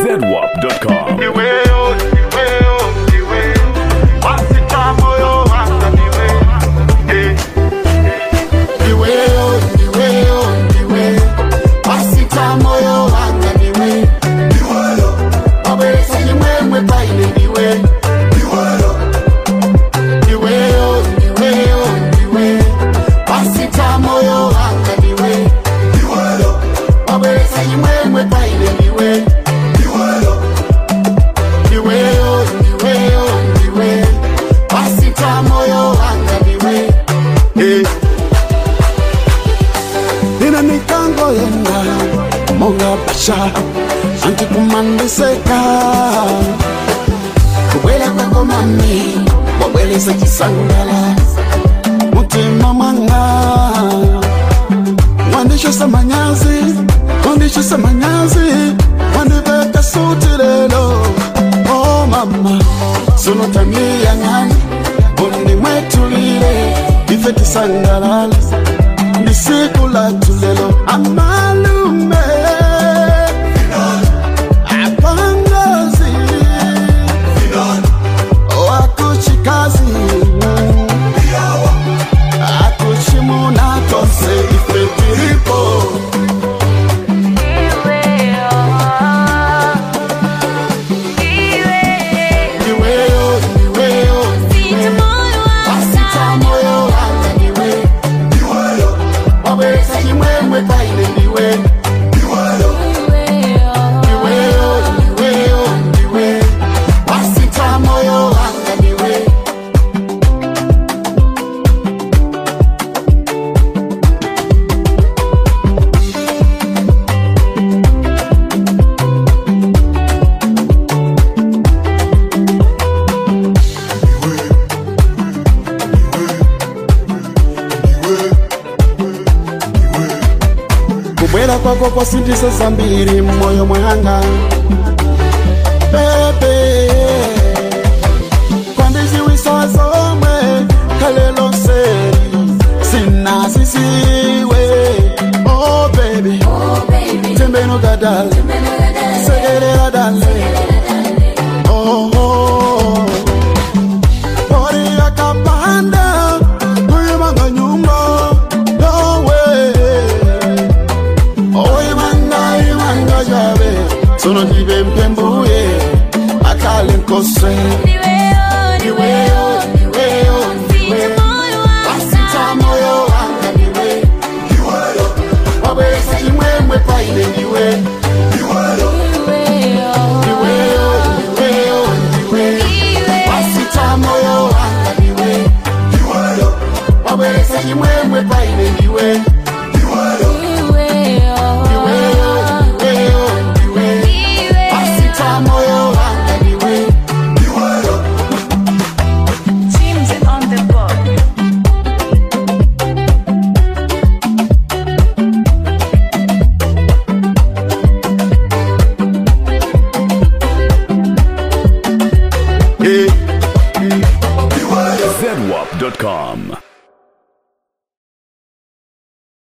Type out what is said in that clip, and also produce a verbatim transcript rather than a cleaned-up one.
zedwap dot com. Anti kumandiseka kuwela kwako mami wawele sa kisangala mutima mwanga wandisho samanyazi wandisho samanyazi wandibeka suti lelo. Oh mama sunotania ngani undi mwetulile ifeti sangala nisikula tulelo amalume Kubwela kwako kwa sindisa zambiri moyo mwanga Bebe Kwandizi wisazomwe kalelo seri Sina sisiwe Oh baby, oh, baby. Tembe no gadale Segere la dale Oh oh Ori akapanda Kuyo manga nyumba No way Sono nibe mpembuye akale nkose niweyo niweyo niweyo niweyo asita moyo wanga niwe niweyo wabere sikimwemwe paile niwe niweyo niweyo niweyo niweyo asita moyo wanga niwe niweyo wabere sikimwemwe paile niwe niweyo zedwap dot com.